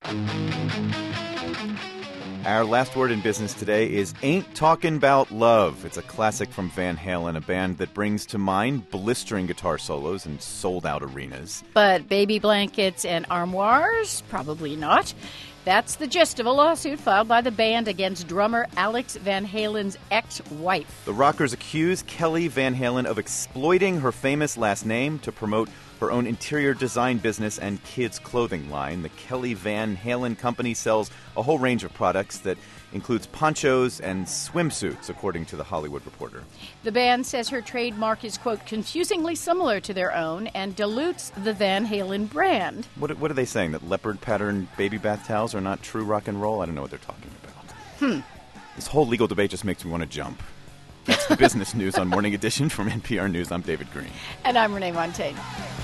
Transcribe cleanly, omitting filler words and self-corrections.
Our last word in business today is Ain't Talkin' About Love. It's a classic from Van Halen, a band that brings to mind blistering guitar solos and sold-out arenas. But baby blankets and armoires? Probably not. That's the gist of a lawsuit filed by the band against drummer Alex Van Halen's ex-wife. The Rockers accuse Kelly Van Halen of exploiting her famous last name to promote her own interior design business and kids' clothing line. The Kelly Van Halen company sells a whole range of products that includes ponchos and swimsuits, according to The Hollywood Reporter. The band says her trademark is, quote, confusingly similar to their own and dilutes the Van Halen brand. What are they saying, that leopard-patterned baby bath towels are not true rock and roll? I don't know what they're talking about. This whole legal debate just makes me want to jump. That's the business news on Morning Edition from NPR News. I'm David Green. And I'm Renee Montagne.